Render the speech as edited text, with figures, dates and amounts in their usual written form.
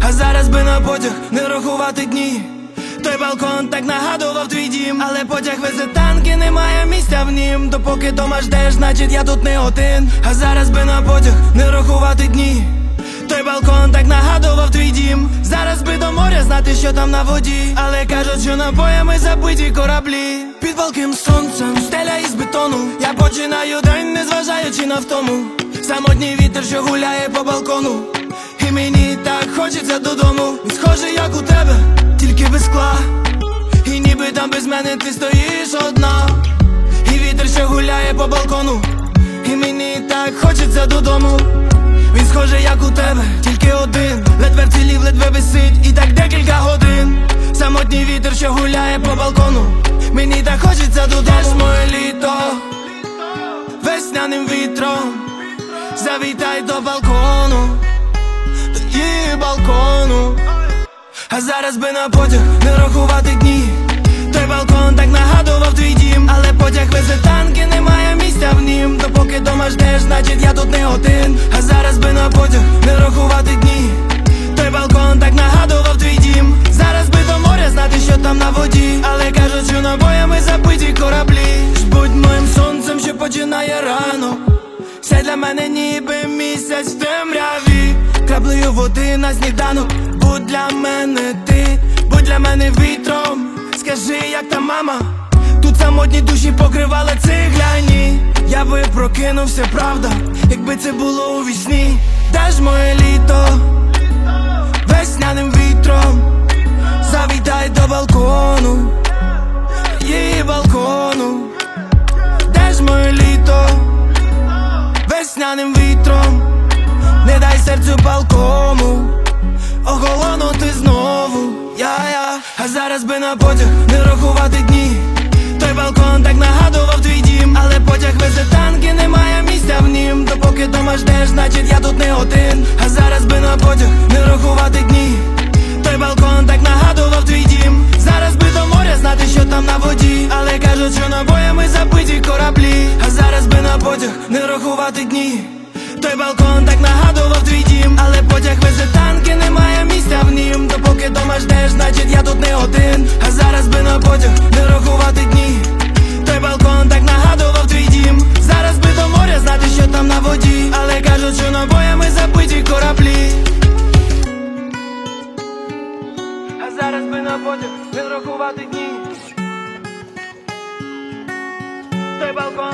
А зараз би на потяг не рахувати дні. Той балкон так нагадував твій дім, але потяг везе танки, немає місця в нім. Допоки дома ждеш, значить я тут не один. А зараз би на потяг не рахувати дні. Той балкон так нагадував твій дім. Зараз би до моря знати, що там на воді. Але кажуть, що напоями забиті кораблі. Під палким сонцем, стеля із бетону. Я починаю день, не зважаючи на втому. Самотній вітер, що гуляє по балкону. І мені так хочеться додому. Він схожий, як у тебе, тільки без скла. І ніби там без мене ти стоїш одна. І вітер, що гуляє по балкону. І мені так хочеться додому. Він схожий, як у тебе, тільки один. Ледве вцілів, ледве висить, і так декілька годин. Самотній вітер, що гуляє по балкону. Мені так хочеться додому. Де ж моє літо? Весняним вітром завітай до балкону, до її балкону. А зараз би на потяг не рахувати дні. Той балкон так нагадував твій дім. Але потяг везе танки, немає місця в нім. Допоки дома ждеш, значить я тут не один. А зараз би на потяг не рахувати дні. Той балкон так нагадував твій дім. Зараз би до моря знати, що там на воді. Але кажуть, що набоями забиті кораблі. Ж будь моїм сонцем, що починає рано. Все для мене ніби місяць в темряві. Краплею води на сніданок. Будь для мене ти, будь для мене вітром. Скажи, як та мама. Тут самотні душі покривали цегляні. Я би прокинувся, правда, якби це було у вісні. Де ж моє літо? Весняним вітром завітай до балкону, її балкону. Де ж моє літо? Весняним вітром не дай серцю палкому охолонути знову. А зараз би на потяг не рахувати дні. Той балкон так нагадував твій дім. Але потяг везе танки, немає місця в нім. Допоки дома ждеш, значить я тут не один. А зараз би на потяг не рахувати дні. Той балкон так нагадував твій дім. Зараз би до моря знати, що там на воді. Але кажуть, що набоями забиті кораблі. А зараз би на потяг не рахувати дні. Той балкон так нагадував твій дім. Але потяг везе танки, немає місця в нім. Допоки дома ждеш, значить я тут не один. А зараз би на потяг не рахувати дні. Той балкон так нагадував твій дім. Зараз би до моря знати, що там на воді. Але кажуть, що набоями забиті кораблі. А зараз би на потяг не рахувати дні. Той балкон